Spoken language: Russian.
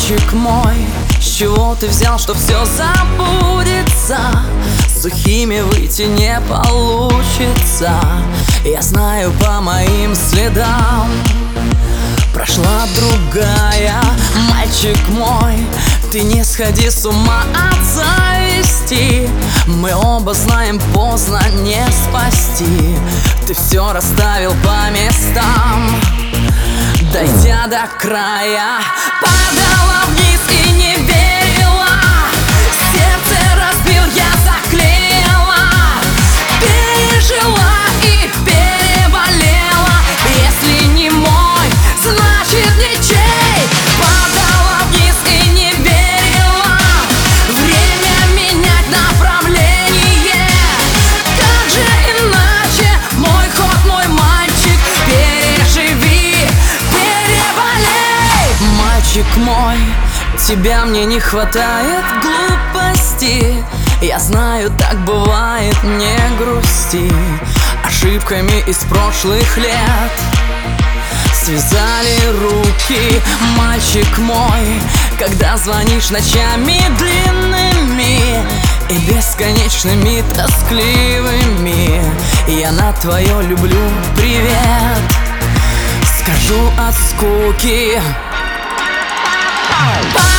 Мальчик мой, с чего ты взял, что все забудется? Сухими выйти не получится. Я знаю по моим следам, прошла другая. Мальчик мой, ты не сходи с ума от зависти. Мы оба знаем, поздно не спасти. Ты все расставил по местам, дойдя до края. Падала вниз и не верила, сердце разбил, я заклеила. Пережила и переболела. Если не мой, значит ничей. Падала вниз и не верила, время менять направление. Как же иначе, мой ход, мой мальчик, переживи, переболей. Мальчик мой, тебя мне не хватает глупости. Я знаю, так бывает, не грусти. Ошибками из прошлых лет связали руки. Мальчик мой, когда звонишь ночами длинными и бесконечными тоскливыми, я на твое люблю привет скажу от скуки.